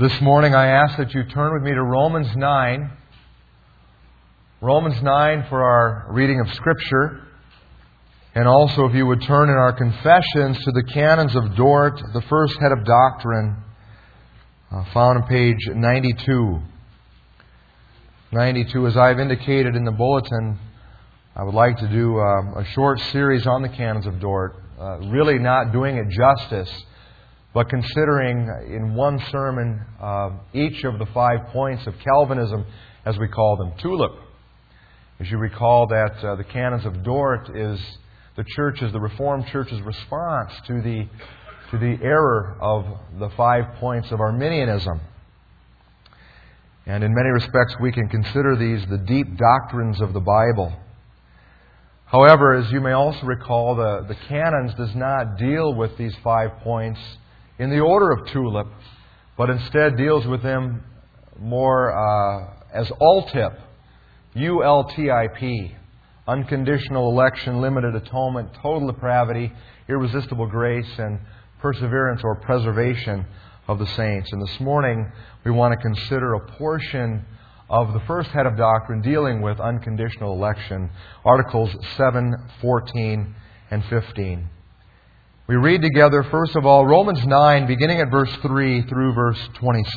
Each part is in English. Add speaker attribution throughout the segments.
Speaker 1: This morning I ask that you turn with me to Romans 9. Romans 9 for our reading of Scripture. And also if you would turn in our confessions to the Canons of Dort, the first head of doctrine, found on page 92. 92, as I've indicated in the bulletin, I would like to do a short series on the Canons of Dort, really not doing it justice, but considering in one sermon each of the 5 points of Calvinism, as we call them, TULIP. As you recall that the Canons of Dort is the Reformed Church's response to the error of the 5 points of Arminianism. And in many respects we can consider these the deep doctrines of the Bible. However, as you may also recall, the Canons does not deal with these 5 points in the order of TULIP, but instead deals with them more as ULTIP, ULTIP, unconditional election, limited atonement, total depravity, irresistible grace, and perseverance or preservation of the saints. And this morning we want to consider a portion of the first head of doctrine dealing with unconditional election, Articles 7, 14, and 15. We read together, first of all, Romans 9, beginning at verse 3 through verse 26.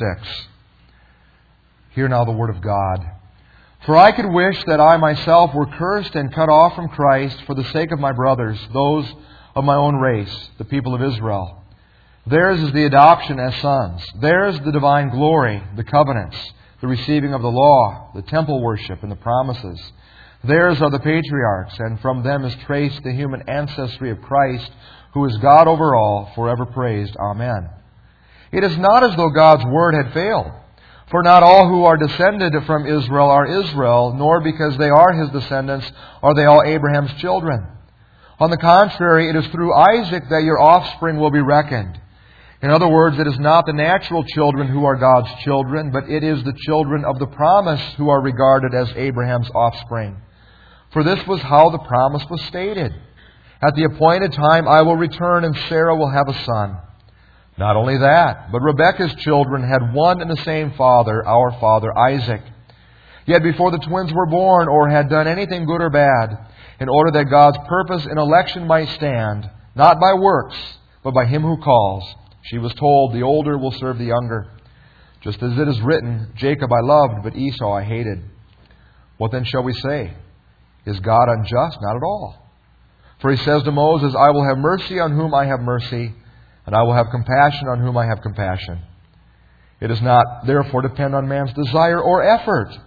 Speaker 1: Hear now the Word of God. For I could wish that I myself were cursed and cut off from Christ for the sake of my brothers, those of my own race, the people of Israel. Theirs is the adoption as sons. Theirs the divine glory, the covenants, the receiving of the law, the temple worship, and the promises. Theirs are the patriarchs, and from them is traced the human ancestry of Christ, who is God over all, forever praised. Amen. It is not as though God's word had failed. For not all who are descended from Israel are Israel, nor because they are his descendants are they all Abraham's children. On the contrary, it is through Isaac that your offspring will be reckoned. In other words, it is not the natural children who are God's children, but it is the children of the promise who are regarded as Abraham's offspring. For this was how the promise was stated. At the appointed time I will return, and Sarah will have a son. Not only that, but Rebekah's children had one and the same father, our father Isaac. Yet before the twins were born, or had done anything good or bad, in order that God's purpose in election might stand, not by works, but by him who calls, she was told, the older will serve the younger. Just as it is written, Jacob I loved, but Esau I hated. What then shall we say? Is God unjust? Not at all. For he says to Moses, I will have mercy on whom I have mercy, and I will have compassion on whom I have compassion. It does not therefore depend on man's desire or effort,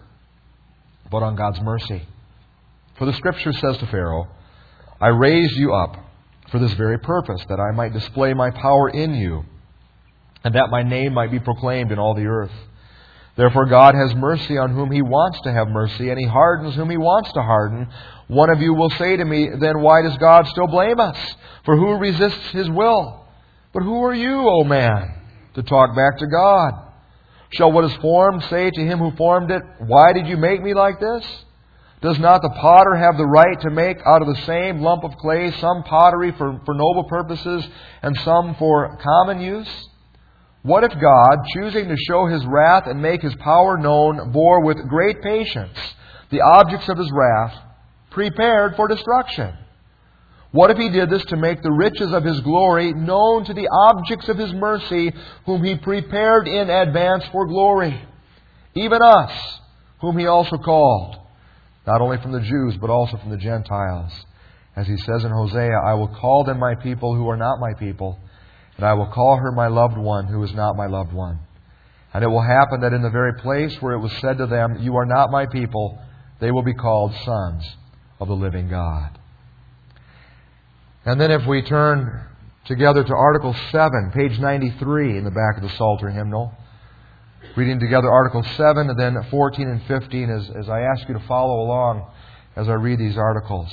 Speaker 1: but on God's mercy. For the Scripture says to Pharaoh, I raised you up for this very purpose, that I might display my power in you, and that my name might be proclaimed in all the earth. Therefore God has mercy on whom He wants to have mercy, and He hardens whom He wants to harden. One of you will say to me, then why does God still blame us? For who resists His will? But who are you, O man, to talk back to God? Shall what is formed say to Him who formed it, why did you make me like this? Does not the potter have the right to make out of the same lump of clay some pottery for noble purposes and some for common use? What if God, choosing to show His wrath and make His power known, bore with great patience the objects of His wrath, prepared for destruction? What if He did this to make the riches of His glory known to the objects of His mercy, whom He prepared in advance for glory? Even us, whom He also called, not only from the Jews, but also from the Gentiles. As He says in Hosea, I will call them my people who are not my people, and I will call her my loved one who is not my loved one. And it will happen that in the very place where it was said to them, you are not my people, they will be called sons of the living God. And then if we turn together to Article 7, page 93 in the back of the Psalter hymnal, reading together Article 7 and then 14 and 15 as I ask you to follow along as I read these articles.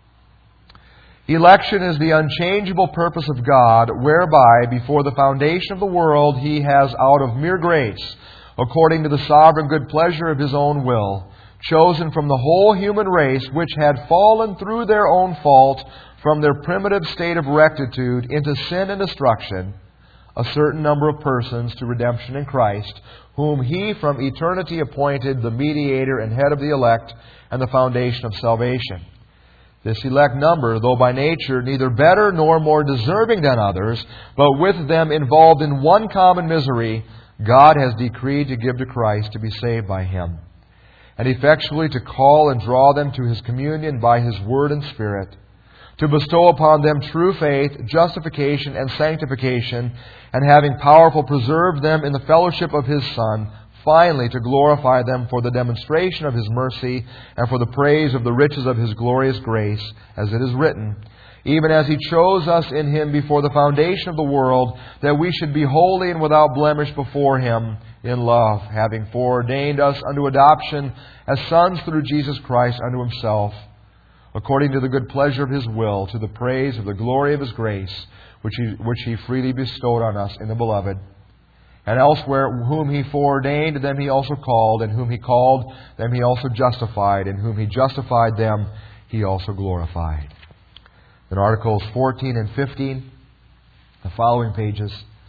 Speaker 1: Election is the unchangeable purpose of God, whereby before the foundation of the world He has out of mere grace, according to the sovereign good pleasure of His own will, chosen from the whole human race which had fallen through their own fault from their primitive state of rectitude into sin and destruction, a certain number of persons to redemption in Christ, whom He from eternity appointed the mediator and head of the elect and the foundation of salvation. This elect number, though by nature neither better nor more deserving than others, but with them involved in one common misery, God has decreed to give to Christ to be saved by Him, and effectually to call and draw them to His communion by His Word and Spirit, to bestow upon them true faith, justification, and sanctification, and having powerful preserved them in the fellowship of His Son, finally to glorify them for the demonstration of His mercy and for the praise of the riches of His glorious grace, as it is written, even as He chose us in Him before the foundation of the world, that we should be holy and without blemish before Him in love, having foreordained us unto adoption as sons through Jesus Christ unto Himself, according to the good pleasure of His will, to the praise of the glory of His grace, which He freely bestowed on us in the Beloved. And elsewhere, whom He foreordained, them He also called, and whom He called, them He also justified, and whom He justified, them He also glorified. In Articles 14 and 15, the following pages.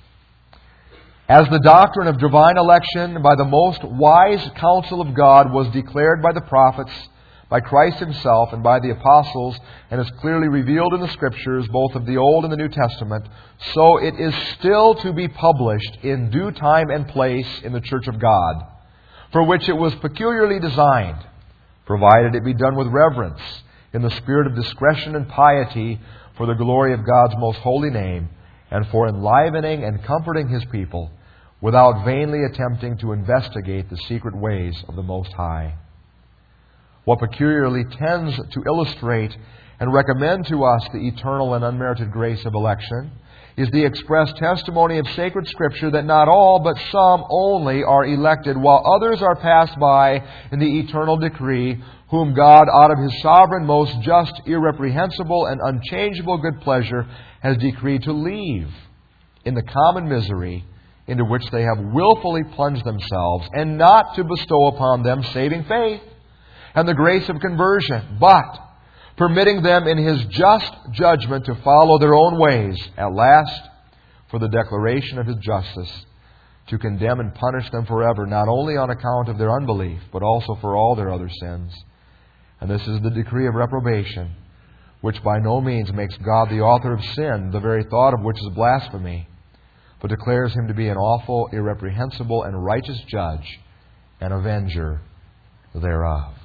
Speaker 1: As the doctrine of divine election by the most wise counsel of God was declared by the prophets, by Christ Himself, and by the apostles, and is clearly revealed in the Scriptures, both of the Old and the New Testament, so it is still to be published in due time and place in the church of God, for which it was peculiarly designed, provided it be done with reverence, in the spirit of discretion and piety, for the glory of God's most holy name, and for enlivening and comforting His people, without vainly attempting to investigate the secret ways of the Most High. What peculiarly tends to illustrate and recommend to us the eternal and unmerited grace of election is the express testimony of sacred Scripture that not all, but some only are elected, while others are passed by in the eternal decree, whom God, out of His sovereign, most just, irreprehensible, and unchangeable good pleasure, has decreed to leave in the common misery into which they have willfully plunged themselves, and not to bestow upon them saving faith and the grace of conversion, but permitting them in His just judgment to follow their own ways, at last, for the declaration of His justice, to condemn and punish them forever, not only on account of their unbelief, but also for all their other sins. And this is the decree of reprobation, which by no means makes God the author of sin, the very thought of which is blasphemy, but declares Him to be an awful, irreprehensible, and righteous judge and avenger thereof.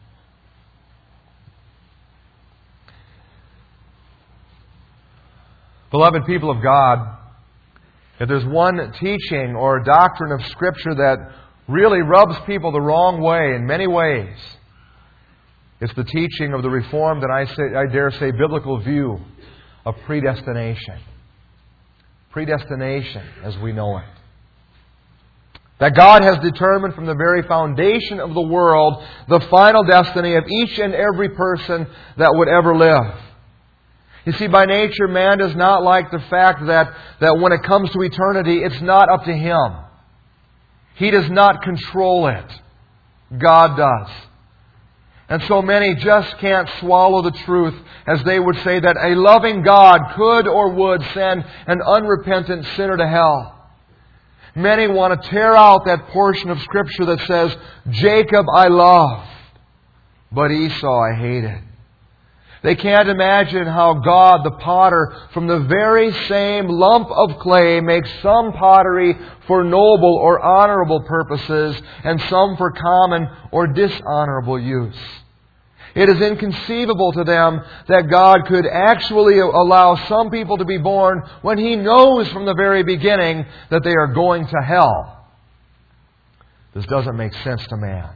Speaker 1: Beloved people of God, if there's one teaching or doctrine of Scripture that really rubs people the wrong way in many ways, it's the teaching of the Reformed and I dare say biblical view of predestination. Predestination as we know it. That God has determined from the very foundation of the world the final destiny of each and every person that would ever live. You see, by nature, man does not like the fact that when it comes to eternity, it's not up to him. He does not control it. God does. And so many just can't swallow the truth as they would say that a loving God could or would send an unrepentant sinner to hell. Many want to tear out that portion of Scripture that says, Jacob I loved, but Esau I hated. They can't imagine how God, the potter, from the very same lump of clay makes some pottery for noble or honorable purposes and some for common or dishonorable use. It is inconceivable to them that God could actually allow some people to be born when He knows from the very beginning that they are going to hell. This doesn't make sense to man.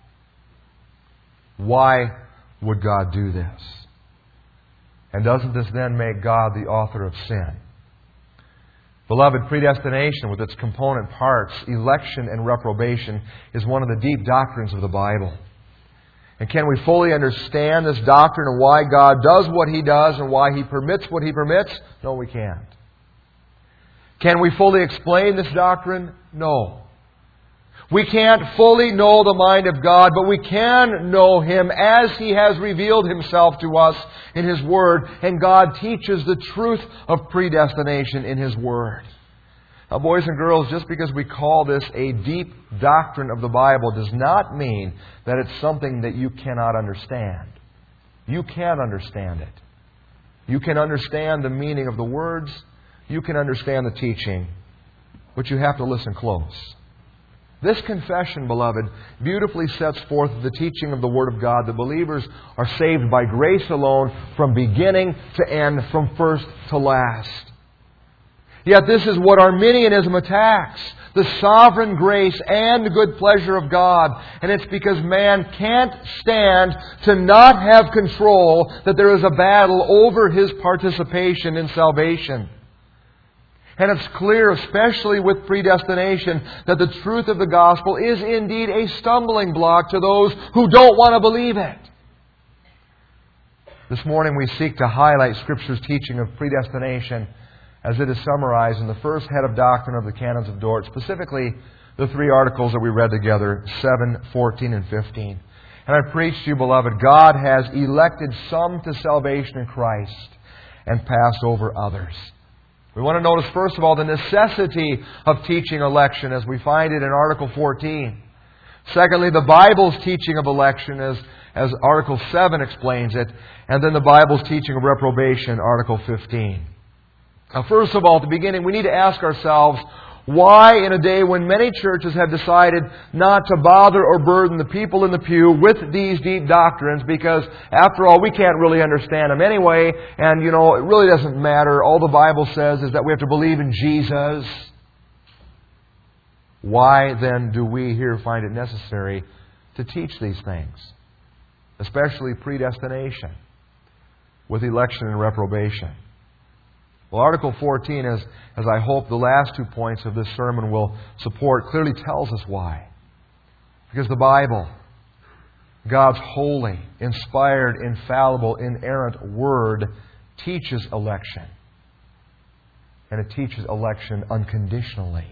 Speaker 1: Why would God do this? And doesn't this then make God the author of sin? Beloved, predestination with its component parts, election and reprobation, is one of the deep doctrines of the Bible. And can we fully understand this doctrine and why God does what He does and why He permits what He permits? No, we can't. Can we fully explain this doctrine? No. We can't fully know the mind of God, but we can know Him as He has revealed Himself to us in His Word. And God teaches the truth of predestination in His Word. Now, boys and girls, just because we call this a deep doctrine of the Bible does not mean that it's something that you cannot understand. You can understand it. You can understand the meaning of the words. You can understand the teaching. But you have to listen close. This confession, beloved, beautifully sets forth the teaching of the Word of God. The believers are saved by grace alone, from beginning to end, from first to last. Yet this is what Arminianism attacks: the sovereign grace and good pleasure of God. And it's because man can't stand to not have control that there is a battle over his participation in salvation. And it's clear, especially with predestination, that the truth of the gospel is indeed a stumbling block to those who don't want to believe it. This morning we seek to highlight Scripture's teaching of predestination as it is summarized in the first head of doctrine of the Canons of Dort, specifically the 3 articles that we read together, 7, 14, and 15. And I preach to you, beloved, God has elected some to salvation in Christ and passed over others. We want to notice, first of all, the necessity of teaching election as we find it in Article 14. Secondly, the Bible's teaching of election as Article 7 explains it. And then the Bible's teaching of reprobation, Article 15. Now, first of all, at the beginning, we need to ask ourselves, why in a day when many churches have decided not to bother or burden the people in the pew with these deep doctrines, because after all, we can't really understand them anyway, and it really doesn't matter. All the Bible says is that we have to believe in Jesus. Why then do we here find it necessary to teach these things? Especially predestination with election and reprobation. Well, Article 14, as I hope the last 2 points of this sermon will support, clearly tells us why. Because the Bible, God's holy, inspired, infallible, inerrant Word, teaches election. And it teaches election unconditionally.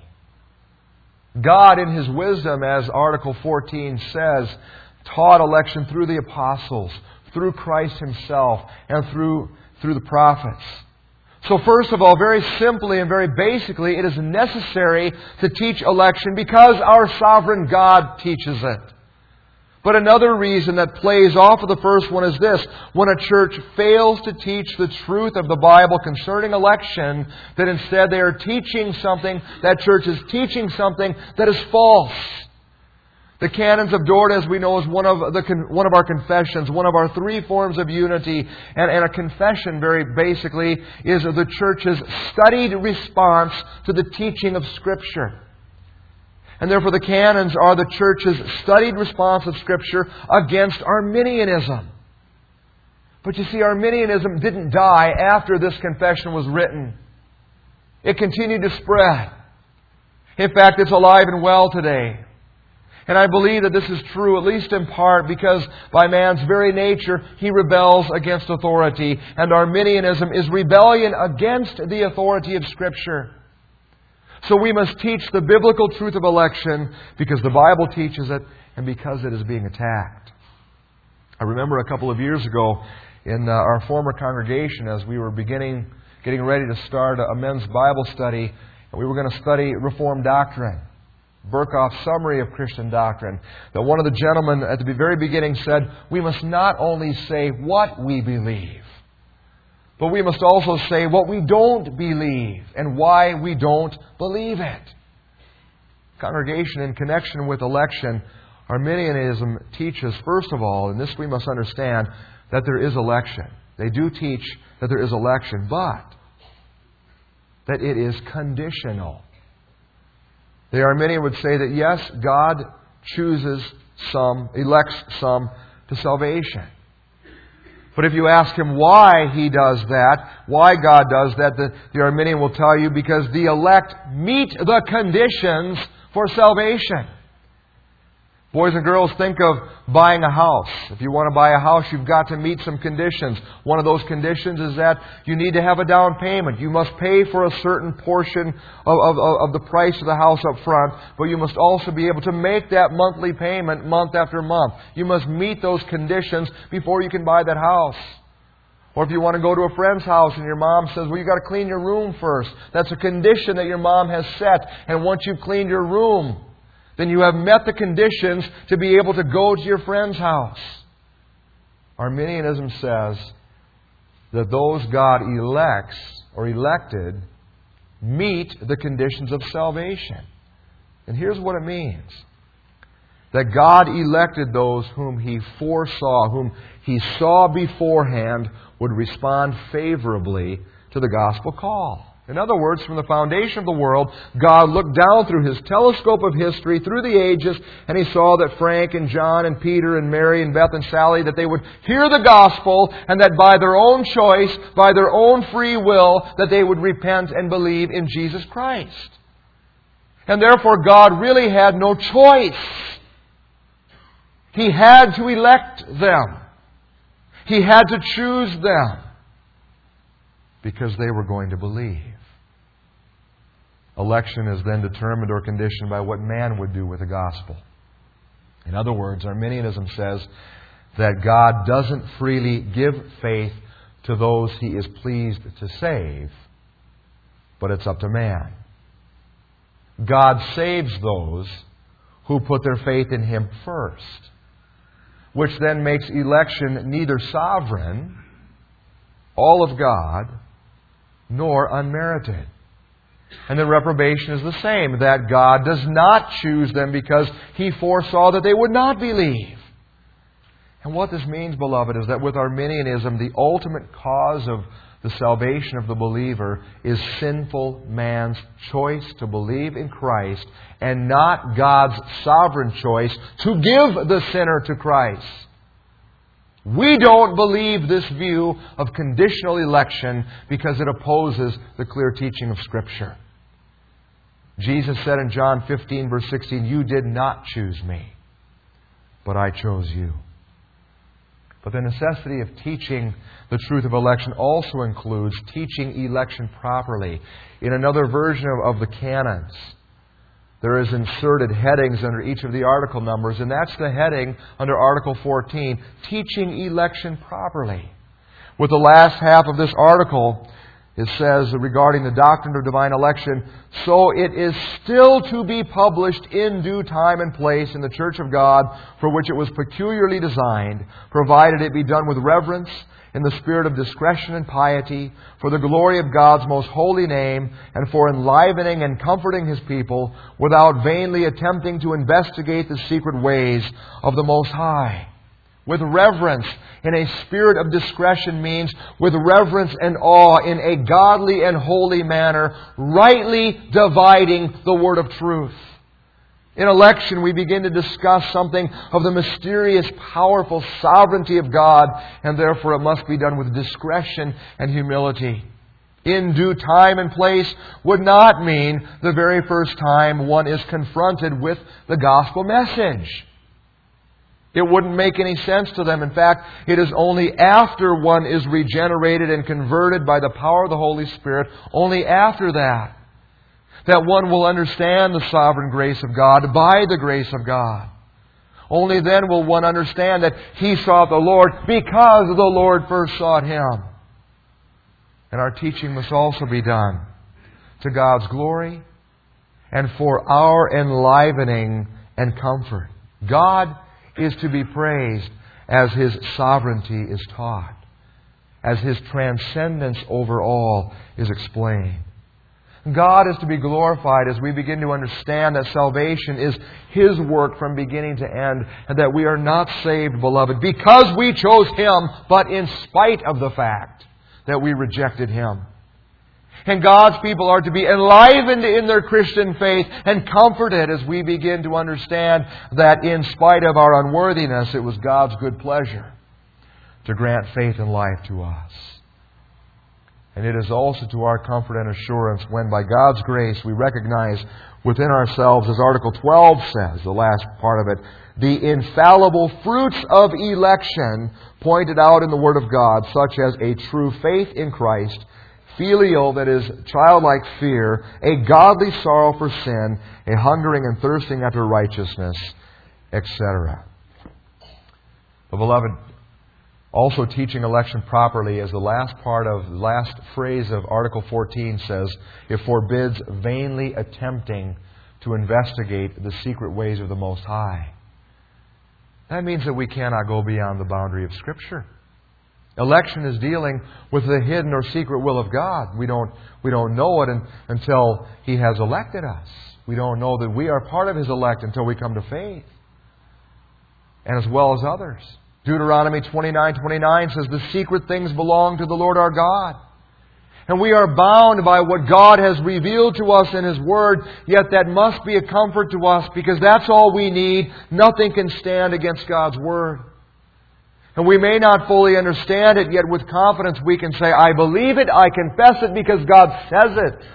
Speaker 1: God, in His wisdom, as Article 14 says, taught election through the apostles, through Christ Himself, and through the prophets. So first of all, very simply and very basically, it is necessary to teach election because our sovereign God teaches it. But another reason that plays off of the first one is this: when a church fails to teach the truth of the Bible concerning election, that instead they are teaching something, that church is teaching something that is false. The Canons of Dort, as we know, is one of our confessions, one of our 3 forms of unity. And a confession, very basically, is the church's studied response to the teaching of Scripture. And therefore the Canons are the church's studied response of Scripture against Arminianism. But you see, Arminianism didn't die after this confession was written. It continued to spread. In fact, it's alive and well today. And I believe that this is true, at least in part, because by man's very nature, he rebels against authority. And Arminianism is rebellion against the authority of Scripture. So we must teach the biblical truth of election because the Bible teaches it and because it is being attacked. I remember a couple of years ago in our former congregation, as we were getting ready to start a men's Bible study, and we were going to study Reformed doctrine. Berkhoff's summary of Christian doctrine, that one of the gentlemen at the very beginning said, we must not only say what we believe, but we must also say what we don't believe and why we don't believe it. Congregation, in connection with election, Arminianism teaches, first of all, and this we must understand, that there is election. They do teach that there is election, but that it is conditional. The Arminian would say that yes, God chooses some, elects some to salvation. But if you ask him why he does that, why God does that, the Arminian will tell you because the elect meet the conditions for salvation. Boys and girls, think of buying a house. If you want to buy a house, you've got to meet some conditions. One of those conditions is that you need to have a down payment. You must pay for a certain portion of the price of the house up front, but you must also be able to make that monthly payment month after month. You must meet those conditions before you can buy that house. Or if you want to go to a friend's house and your mom says, well, you've got to clean your room first. That's a condition that your mom has set. And once you've cleaned your room, then you have met the conditions to be able to go to your friend's house. Arminianism says that those God elects or elected meet the conditions of salvation. And here's what it means. That God elected those whom He foresaw, whom He saw beforehand would respond favorably to the gospel call. In other words, from the foundation of the world, God looked down through His telescope of history, through the ages, and He saw that Frank and John and Peter and Mary and Beth and Sally, that they would hear the gospel, and that by their own choice, by their own free will, that they would repent and believe in Jesus Christ. And therefore God really had no choice. He had to elect them. He had to choose them because they were going to believe. Election is then determined or conditioned by what man would do with the gospel. In other words, Arminianism says that God doesn't freely give faith to those He is pleased to save, but it's up to man. God saves those who put their faith in Him first, which then makes election neither sovereign, all of God, nor unmerited. And the reprobation is the same, that God does not choose them because He foresaw that they would not believe. And what this means, beloved, is that with Arminianism, the ultimate cause of the salvation of the believer is sinful man's choice to believe in Christ and not God's sovereign choice to give the sinner to Christ. We don't believe this view of conditional election because it opposes the clear teaching of Scripture. Jesus said in John 15, verse 16, "You did not choose me, but I chose you." But the necessity of teaching the truth of election also includes teaching election properly. In another version of the canons, there is inserted headings under each of the article numbers, and that's the heading under Article 14, Teaching Election Properly. With the last half of this article, it says regarding the doctrine of divine election, "So it is still to be published in due time and place in the Church of God, for which it was peculiarly designed, provided it be done with reverence, in the spirit of discretion and piety, for the glory of God's most holy name, and for enlivening and comforting His people, without vainly attempting to investigate the secret ways of the Most High." With reverence, in a spirit of discretion, means with reverence and awe, in a godly and holy manner, rightly dividing the word of truth. In election, we begin to discuss something of the mysterious, powerful sovereignty of God, and therefore it must be done with discretion and humility. In due time and place would not mean the very first time one is confronted with the gospel message. It wouldn't make any sense to them. In fact, it is only after one is regenerated and converted by the power of the Holy Spirit, only after that one will understand the sovereign grace of God by the grace of God. Only then will one understand that he sought the Lord because the Lord first sought him. And our teaching must also be done to God's glory and for our enlivening and comfort. God is to be praised as His sovereignty is taught, as His transcendence over all is explained. God is to be glorified as we begin to understand that salvation is His work from beginning to end, and that we are not saved, beloved, because we chose Him, but in spite of the fact that we rejected Him. And God's people are to be enlivened in their Christian faith and comforted as we begin to understand that in spite of our unworthiness, it was God's good pleasure to grant faith and life to us. And it is also to our comfort and assurance when, by God's grace, we recognize within ourselves, as Article 12 says, the last part of it, the infallible fruits of election pointed out in the Word of God, such as a true faith in Christ, filial, that is, childlike fear, a godly sorrow for sin, a hungering and thirsting after righteousness, etc. But beloved, Also, teaching election properly, as the last phrase of Article 14 says, it forbids vainly attempting to investigate the secret ways of the Most High. That means that we cannot go beyond the boundary of Scripture. Election is dealing with the hidden or secret will of God. We don't know it until He has elected us. We don't know that we are part of His elect until we come to faith, and as well as others. Deuteronomy 29:29 says, the secret things belong to the Lord our God. And we are bound by what God has revealed to us in His Word, yet that must be a comfort to us because that's all we need. Nothing can stand against God's Word. And we may not fully understand it, yet with confidence we can say, I believe it, I confess it because God says it.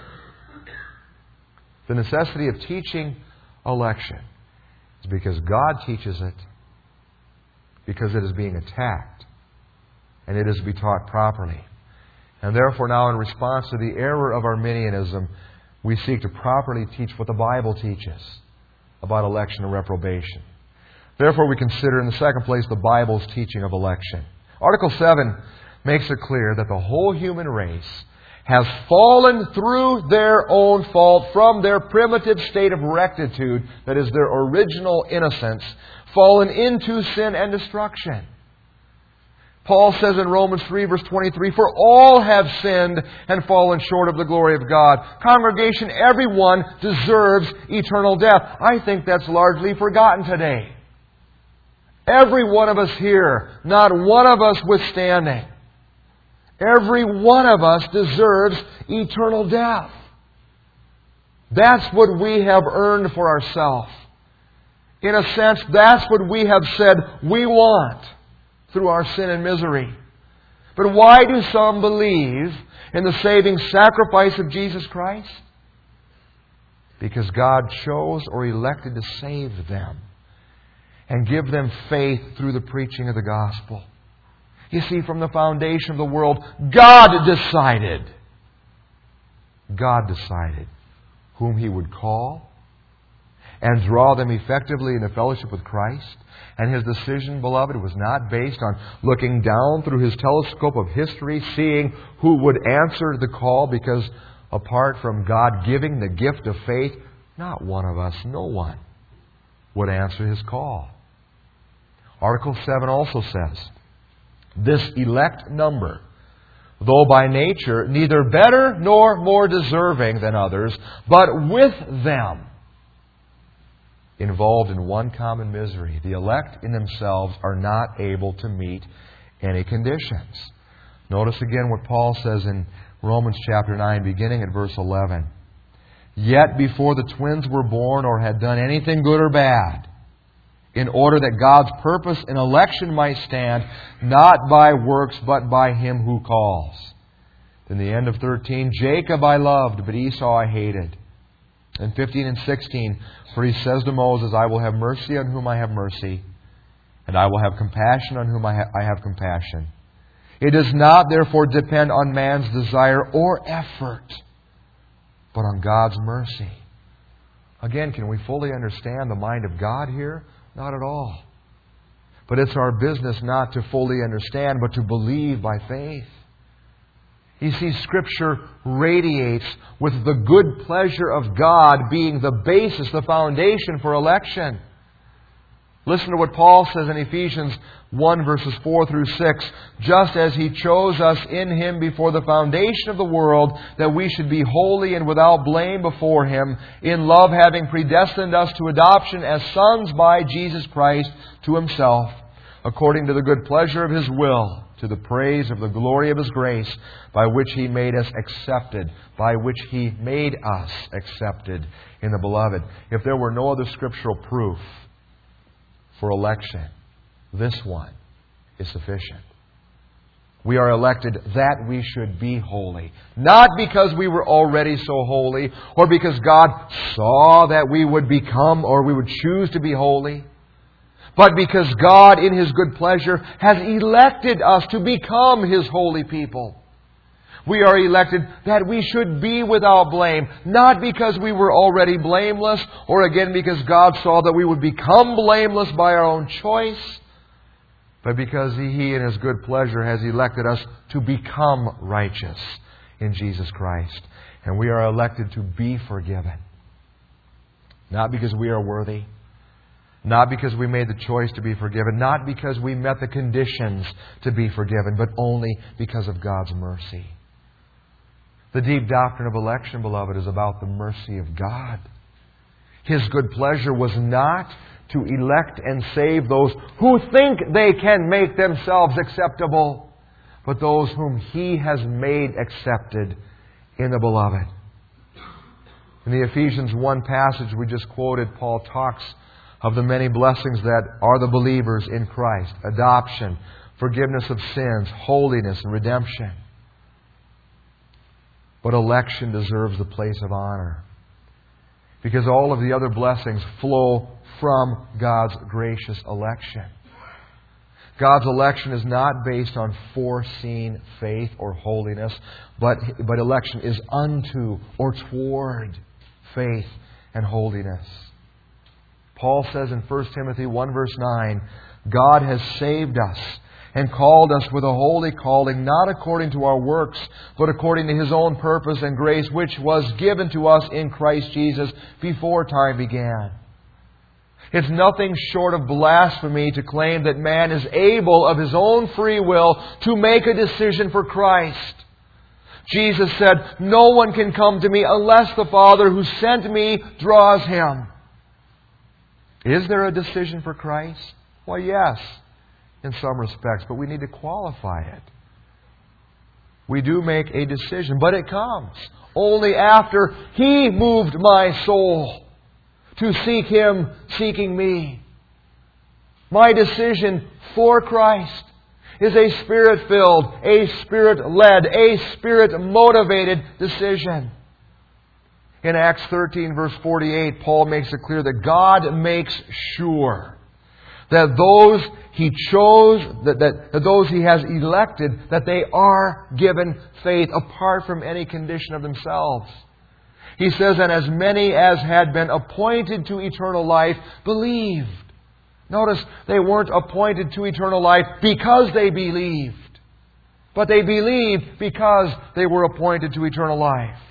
Speaker 1: The necessity of teaching election is because God teaches it, because it is being attacked, and it is to be taught properly. And therefore now in response to the error of Arminianism, we seek to properly teach what the Bible teaches about election and reprobation. Therefore we consider in the second place the Bible's teaching of election. Article 7 makes it clear that the whole human race has fallen through their own fault from their primitive state of rectitude, that is their original innocence, fallen into sin and destruction. Paul says in Romans 3 verse 23, for all have sinned and fallen short of the glory of God. Congregation, everyone deserves eternal death. I think that's largely forgotten today. Every one of us here, not one of us withstanding. Every one of us deserves eternal death. That's what we have earned for ourselves. In a sense, that's what we have said we want through our sin and misery. But why do some believe in the saving sacrifice of Jesus Christ? Because God chose or elected to save them and give them faith through the preaching of the gospel. You see, from the foundation of the world, God decided whom He would call and draw them effectively into fellowship with Christ. And His decision, beloved, was not based on looking down through His telescope of history, seeing who would answer the call, because apart from God giving the gift of faith, not one of us, no one, would answer His call. Article 7 also says, this elect number, though by nature neither better nor more deserving than others, but with them involved in one common misery. The elect in themselves are not able to meet any conditions. Notice again what Paul says in Romans chapter 9, beginning at verse 11. Yet before the twins were born or had done anything good or bad, in order that God's purpose in election might stand, not by works, but by Him who calls. In the end of 13, Jacob I loved, but Esau I hated. In 15 and 16, for He says to Moses, I will have mercy on whom I have mercy, and I will have compassion on whom I have compassion. It does not therefore depend on man's desire or effort, but on God's mercy. Again, can we fully understand the mind of God here? Not at all. But it's our business not to fully understand, but to believe by faith. You see, Scripture radiates with the good pleasure of God being the basis, the foundation for election. Listen to what Paul says in Ephesians 1 verses 4 through 6. Just as He chose us in Him before the foundation of the world, that we should be holy and without blame before Him, in love having predestined us to adoption as sons by Jesus Christ to Himself, according to the good pleasure of His will, to the praise of the glory of His grace, by which He made us accepted in the Beloved. If there were no other scriptural proof for election, this one is sufficient. We are elected that we should be holy. Not because we were already so holy, or because God saw that we would become or we would choose to be holy, but because God, in His good pleasure, has elected us to become His holy people. We are elected that we should be without blame, not because we were already blameless, or again because God saw that we would become blameless by our own choice, but because He in His good pleasure has elected us to become righteous in Jesus Christ. And we are elected to be forgiven. Not because we are worthy. Not because we made the choice to be forgiven. Not because we met the conditions to be forgiven. But only because of God's mercy. The deep doctrine of election, beloved, is about the mercy of God. His good pleasure was not to elect and save those who think they can make themselves acceptable, but those whom He has made accepted in the Beloved. In the Ephesians 1 passage we just quoted, Paul talks of the many blessings that are the believers in Christ. Adoption, forgiveness of sins, holiness, and redemption. But election deserves the place of honor, because all of the other blessings flow from God's gracious election. God's election is not based on foreseen faith or holiness, but election is unto or toward faith and holiness. Paul says in 1 Timothy 1 verse 9, God has saved us and called us with a holy calling, not according to our works, but according to His own purpose and grace, which was given to us in Christ Jesus before time began. It's nothing short of blasphemy to claim that man is able of his own free will to make a decision for Christ. Jesus said, "No one can come to me unless the Father who sent me draws him." Is there a decision for Christ? Well, yes, in some respects, but we need to qualify it. We do make a decision, but it comes only after He moved my soul to seek Him, seeking me. My decision for Christ is a Spirit-filled, a Spirit-led, a Spirit-motivated decision. In Acts 13, verse 48, Paul makes it clear that God makes sure that those He chose, that those He has elected, that they are given faith apart from any condition of themselves. He says, "And as many as had been appointed to eternal life believed." Notice, they weren't appointed to eternal life because they believed, but they believed because they were appointed to eternal life.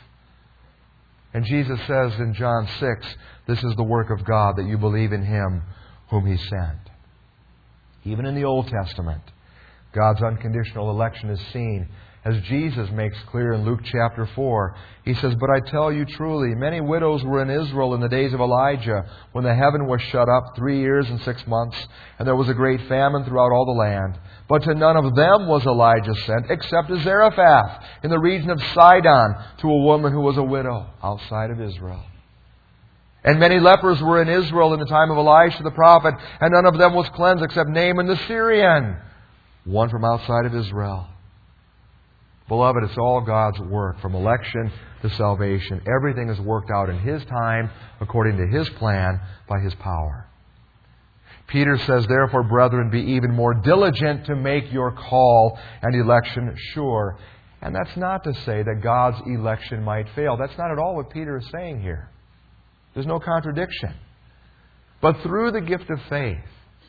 Speaker 1: And Jesus says in John 6, "This is the work of God, that you believe in Him whom He sent." Even in the Old Testament, God's unconditional election is seen, as Jesus makes clear in Luke chapter 4. He says, "But I tell you truly, many widows were in Israel in the days of Elijah, when the heaven was shut up 3 years and 6 months, and there was a great famine throughout all the land. But to none of them was Elijah sent, except to Zarephath, in the region of Sidon, to a woman who was a widow outside of Israel. And many lepers were in Israel in the time of Elisha the prophet, and none of them was cleansed except Naaman the Syrian, one from outside of Israel." Beloved, it's all God's work, from election to salvation. Everything is worked out in His time, according to His plan, by His power. Peter says, "Therefore, brethren, be even more diligent to make your call and election sure." And that's not to say that God's election might fail. That's not at all what Peter is saying here. There's no contradiction. But through the gift of faith,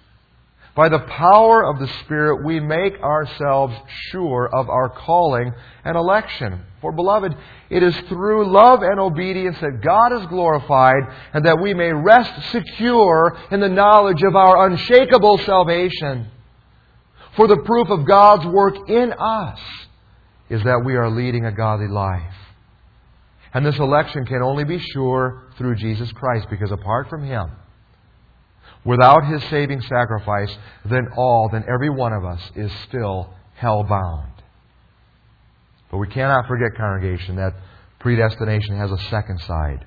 Speaker 1: by the power of the Spirit, we make ourselves sure of our calling and election. For, beloved, it is through love and obedience that God is glorified, and that we may rest secure in the knowledge of our unshakable salvation. For the proof of God's work in us is that we are leading a godly life. And this election can only be sure through Jesus Christ, because apart from Him, without His saving sacrifice, then every one of us is still hell-bound. But we cannot forget, congregation, that predestination has a second side.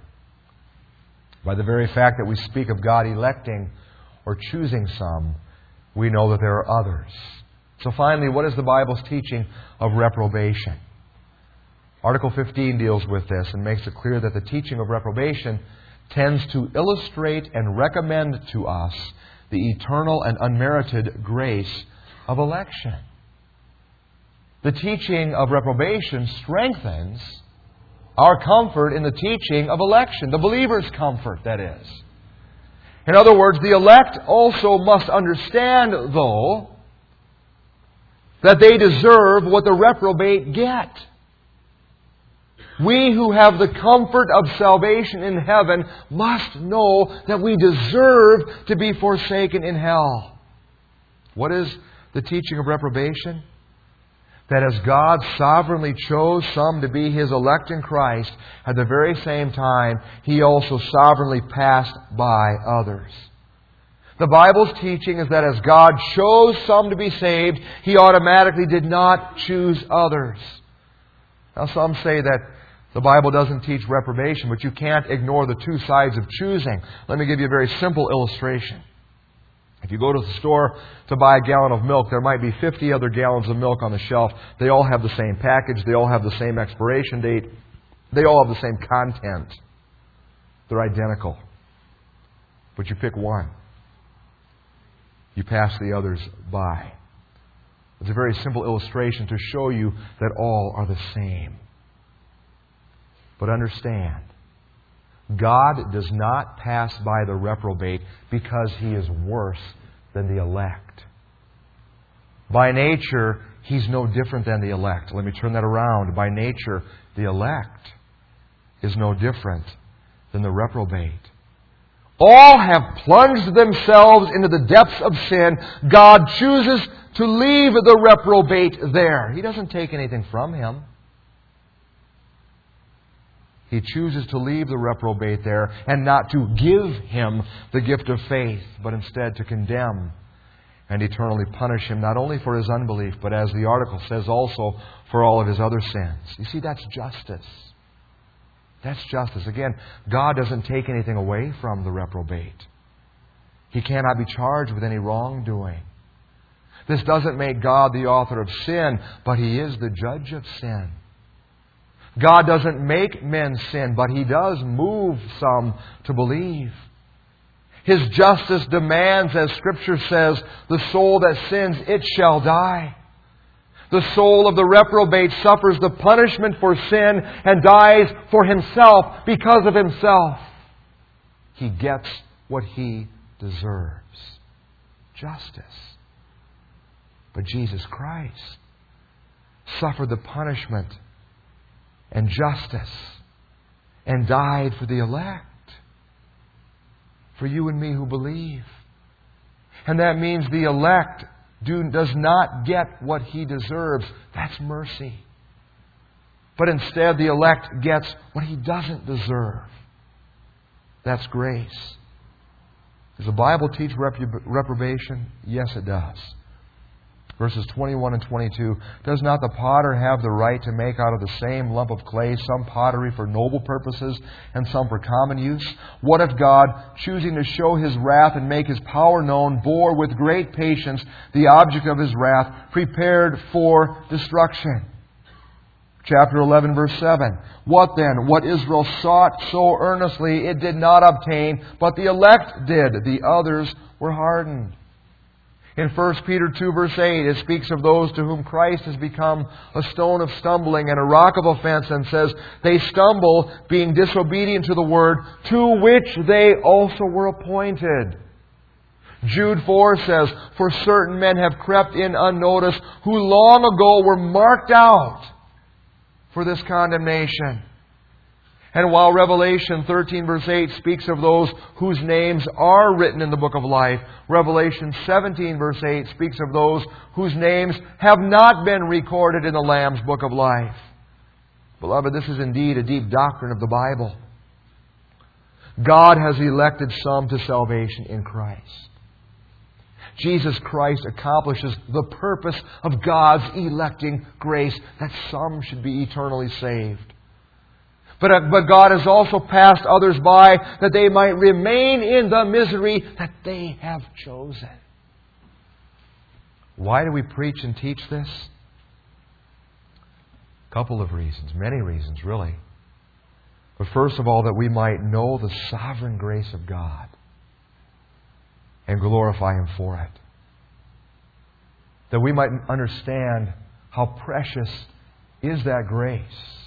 Speaker 1: By the very fact that we speak of God electing or choosing some, we know that there are others. So finally, what is the Bible's teaching of reprobation? Article 15 deals with this and makes it clear that the teaching of reprobation tends to illustrate and recommend to us the eternal and unmerited grace of election. The teaching of reprobation strengthens our comfort in the teaching of election, the believer's comfort, that is. In other words, the elect also must understand, though, that they deserve what the reprobate get. We who have the comfort of salvation in heaven must know that we deserve to be forsaken in hell. What is the teaching of reprobation? That as God sovereignly chose some to be His elect in Christ, at the very same time, He also sovereignly passed by others. The Bible's teaching is that as God chose some to be saved, He automatically did not choose others. Now some say that the Bible doesn't teach reprobation, but you can't ignore the two sides of choosing. Let me give you a very simple illustration. If you go to the store to buy a gallon of milk, there might be 50 other gallons of milk on the shelf. They all have the same package. They all have the same expiration date. They all have the same content. They're identical. But you pick one. You pass the others by. It's a very simple illustration to show you that all are the same. But understand, God does not pass by the reprobate because he is worse than the elect. By nature, he's no different than the elect. Let me turn that around. By nature, the elect is no different than the reprobate. All have plunged themselves into the depths of sin. God chooses to leave the reprobate there. He doesn't take anything from him. He chooses to leave the reprobate there and not to give him the gift of faith, but instead to condemn and eternally punish him, not only for his unbelief, but as the article says also, for all of his other sins. You see, that's justice. That's justice. Again, God doesn't take anything away from the reprobate. He cannot be charged with any wrongdoing. This doesn't make God the author of sin, but He is the judge of sin. God doesn't make men sin, but He does move some to believe. His justice demands, as Scripture says, the soul that sins, it shall die. The soul of the reprobate suffers the punishment for sin and dies for himself because of himself. He gets what he deserves. Justice. But Jesus Christ suffered the punishment and justice and died for the elect. For you and me who believe. And that means the elect does not get what he deserves. That's mercy. But instead the elect gets what he doesn't deserve. That's grace. Does the Bible teach reprobation? Yes, it does. Verses 21 and 22. Does not the potter have the right to make out of the same lump of clay some pottery for noble purposes and some for common use? What if God, choosing to show His wrath and make His power known, bore with great patience the object of His wrath, prepared for destruction? Chapter 11, verse 7. What then? What Israel sought so earnestly, it did not obtain, but the elect did. The others were hardened. In 1 Peter 2, verse 8, it speaks of those to whom Christ has become a stone of stumbling and a rock of offense, and says, they stumble, being disobedient to the word, to which they also were appointed. Jude 4 says, for certain men have crept in unnoticed, who long ago were marked out for this condemnation. And while Revelation 13 verse 8 speaks of those whose names are written in the book of life, Revelation 17 verse 8 speaks of those whose names have not been recorded in the Lamb's book of life. Beloved, this is indeed a deep doctrine of the Bible. God has elected some to salvation in Christ. Jesus Christ accomplishes the purpose of God's electing grace, that some should be eternally saved. But God has also passed others by that they might remain in the misery that they have chosen. Why do we preach and teach this? A couple of reasons, many reasons really. But first of all, that we might know the sovereign grace of God and glorify Him for it. That we might understand how precious is that grace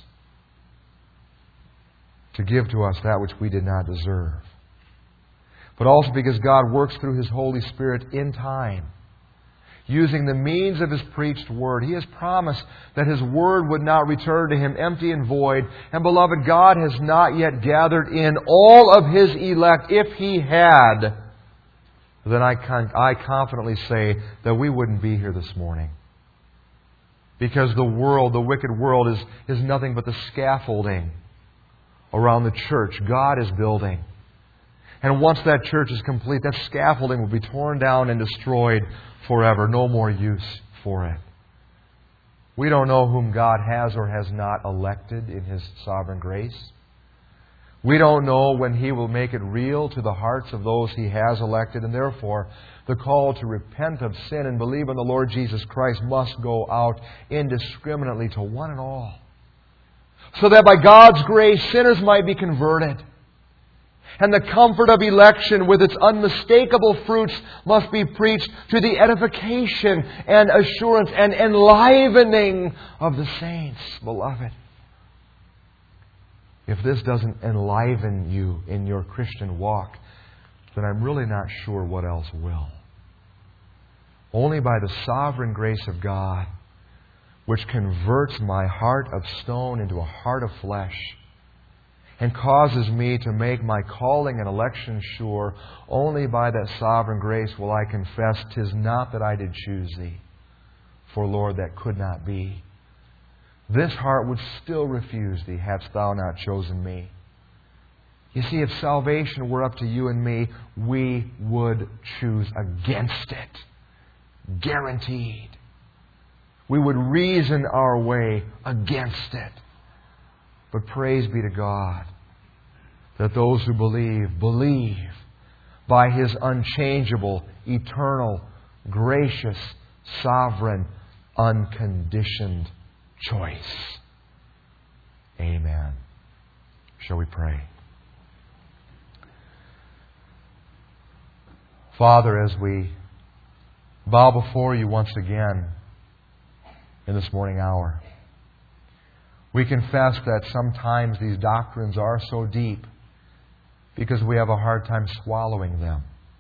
Speaker 1: to give to us that which we did not deserve. But also because God works through His Holy Spirit in time. using the means of His preached Word. He has promised that His Word would not return to Him empty and void. And beloved, God has not yet gathered in all of His elect. If He had, then I confidently say that we wouldn't be here this morning. Because the world, the wicked world, is nothing but the scaffolding around the church God is building. And once that church is complete, that scaffolding will be torn down and destroyed forever. No more use for it. We don't know whom God has or has not elected in His sovereign grace. We don't know when He will make it real to the hearts of those He has elected. And therefore, the call to repent of sin and believe in the Lord Jesus Christ must go out indiscriminately to one and all. So that by God's grace, sinners might be converted. And the comfort of election with its unmistakable fruits must be preached to the edification and assurance and enlivening of the saints, beloved. If this doesn't enliven you in your Christian walk, then I'm really not sure what else will. Only by the sovereign grace of God, which converts my heart of stone into a heart of flesh, and causes me to make my calling and election sure, only by that sovereign grace will I confess, 'tis not that I did choose Thee, for Lord, that could not be. This heart would still refuse Thee, hadst Thou not chosen me. You see, if salvation were up to you and me, we would choose against it. Guaranteed. We would reason our way against it. But praise be to God that those who believe by His unchangeable, eternal, gracious, sovereign, unconditioned choice. Amen. Shall we pray? Father, as we bow before You once again in this morning hour, we confess that sometimes these doctrines are so deep because we have a hard time swallowing them.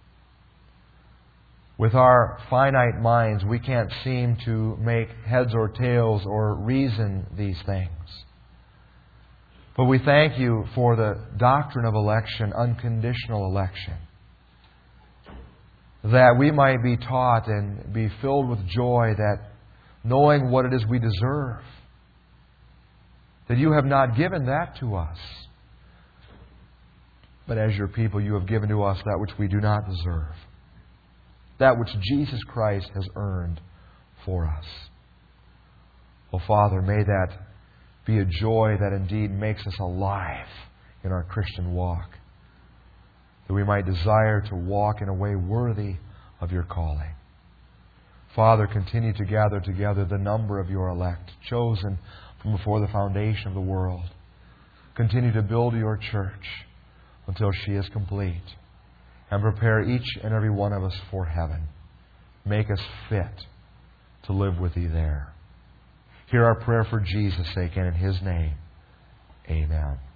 Speaker 1: With our finite minds, we can't seem to make heads or tails or reason these things. But we thank You for the doctrine of election, unconditional election, that we might be taught and be filled with joy that knowing what it is we deserve, that You have not given that to us. But as Your people, You have given to us that which we do not deserve. That which Jesus Christ has earned for us. Oh, Father, may that be a joy that indeed makes us alive in our Christian walk. That we might desire to walk in a way worthy of Your calling. Father, continue to gather together the number of Your elect, chosen from before the foundation of the world. Continue to build Your church until she is complete. And prepare each and every one of us for heaven. Make us fit to live with Thee there. Hear our prayer for Jesus' sake, and in His name, amen.